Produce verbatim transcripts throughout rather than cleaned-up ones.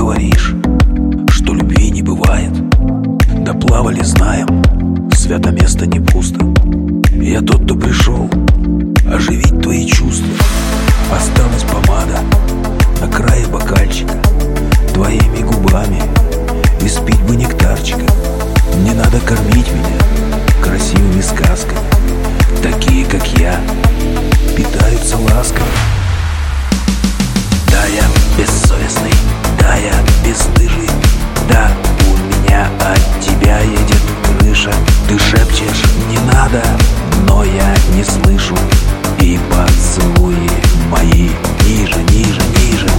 говоришь, что любви не бывает. Доплавали, знаем, свято место не пусто. Я тот, кто пришел оживить твои чувства. Осталась помада на крае бокальчика, твоими губами испить бы нектарчика. Не надо кормить меня красивыми сказками. Такие, как я, питаются лаской. Да, я бессовестный, да, я бесстыжий, да, у меня от тебя едет крыша. Ты шепчешь «не надо», но я не слышу. И поцелуи мои ниже, ниже, ниже.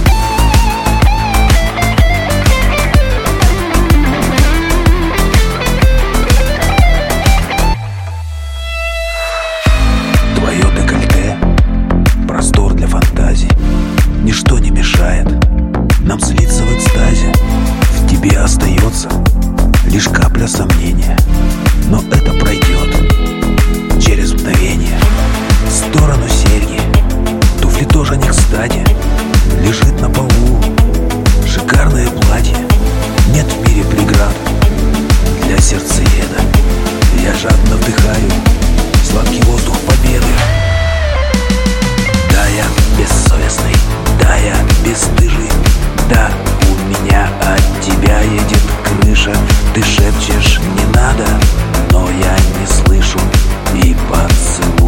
Твое декольте, простор для фантазий. Ничто не мешает нам слиться в экстазе. В тебе остается лишь капля сомнения, но это пройдет через мгновение. В сторону серьги, туфли тоже не кстати. Лежит на полу шикарное платье. Нет в мире преград для сердцееда. Я жадно вдыхаю сладкий воздух победы. Да, я бессовестный, да, я бесстыжий, да, у меня от тебя едет крыша. Ты шепчешь «не надо», но я не слышу. И поцелуй